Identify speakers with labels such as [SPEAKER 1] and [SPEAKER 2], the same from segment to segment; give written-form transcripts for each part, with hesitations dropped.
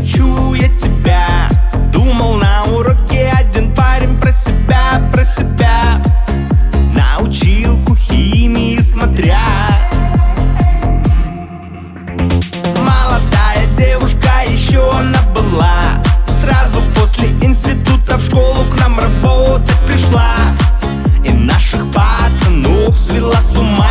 [SPEAKER 1] хочу я тебя. Думал на уроке один парень про себя на училку химии смотря. Молодая девушка еще она была. Сразу после института в школу к нам работать пришла. И наших пацанов свела с ума.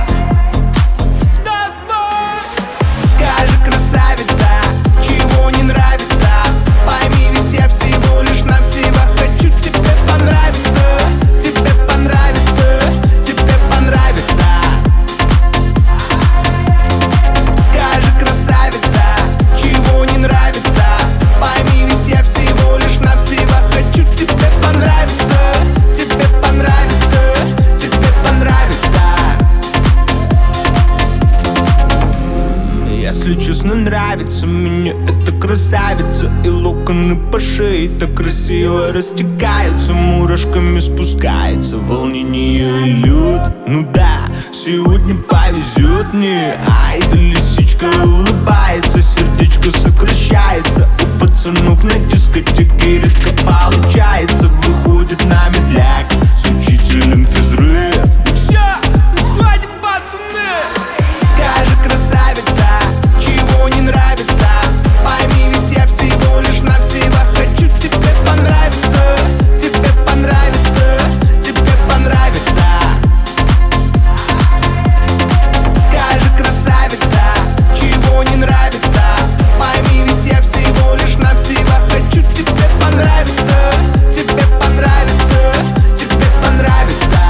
[SPEAKER 1] Скажи, красавица, чего не нравится? Пойми, ведь я всего лишь навсего хочу тебе понравиться. Тебе понравится, тебе понравится. Скажи, красавица, чего не нравится? Пойми, ведь я всего лишь навсего хочу тебе понравиться. Тебе понравится, тебе понравится. Если честно, нравится мне эта красавица. И локоны по шее так красиво растекаются, мурашками спускается волнение и лед. Ну да, сегодня повезет мне. Ай да лисичка улыбается, сердечко сокращается. У пацанов на дискотеке редко получается. Выходит на медляк с учителем физры. Все, уходим, пацаны. Скажи, красавица, чего не нравится? Пойми, ведь я всего лишь навсего хочу тебе понравиться. Тебе понравится, тебе понравится. Скажи, красавица, чего не нравится? Пойми, ведь я всего лишь навсего хочу тебе понравиться. Тебе понравится, тебе понравится.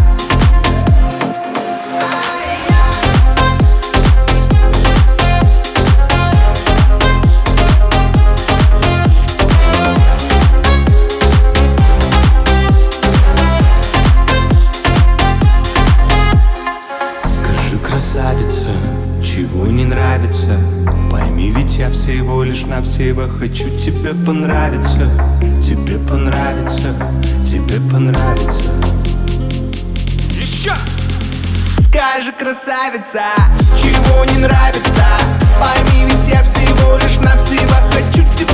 [SPEAKER 1] Скажи, красавица, чего не нравится? Пойми, ведь я всего лишь навсего хочу тебе понравиться. Тебе понравится, тебе понравится. Еще! Скажи, красавица, чего не нравится? Пойми, ведь я всего лишь навсего хочу тебе